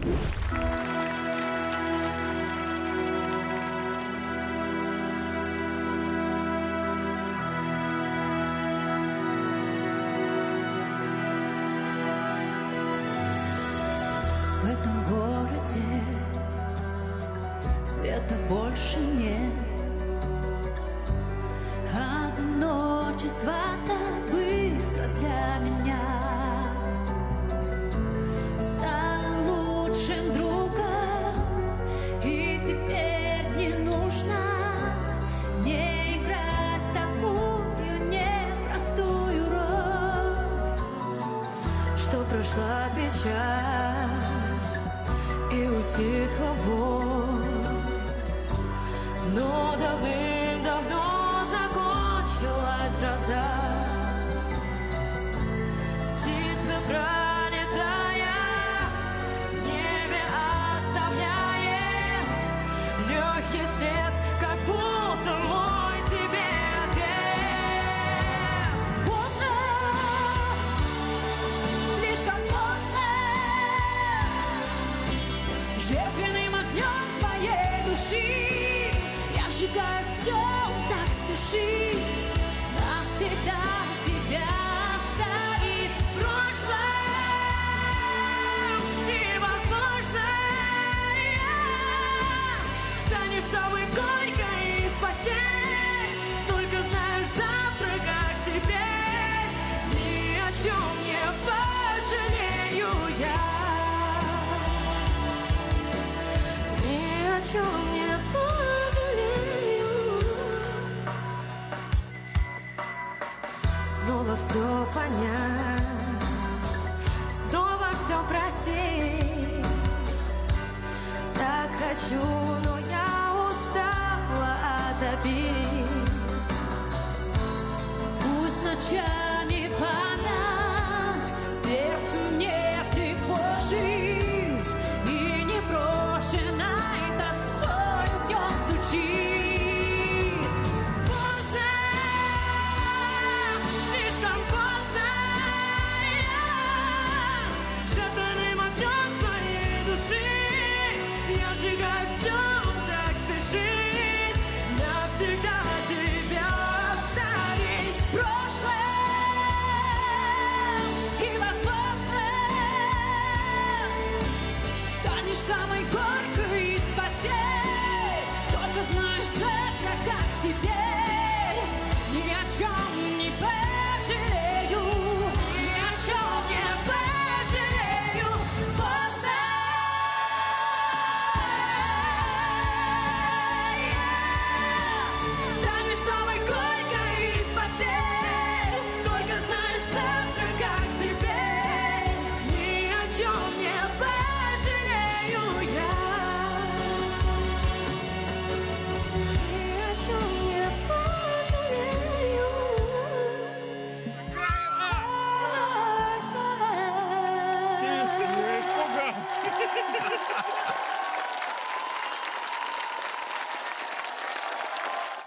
В этом городе света больше нет. Одиночество так быстро для меня стало лучшим другом, и теперь не нужно не играть такую непростую роль, что прошла печаль и утихла боль, но давным-давно закончилась гроза. Птица пролетая в небе оставляет легкий след, как будто мой тебе ответ. Поздно, слишком поздно, жертвенным огнем своей души я сжигаю все, так спеши навсегда тебя оставить в прошлом. И, возможно, станешь самой горькой из потерь, только знаешь завтра, как теперь, ни о чем не пожалею я. Ни о чем не пожалею. Снова все понять, снова все простить. Так хочу, но я устала от обид.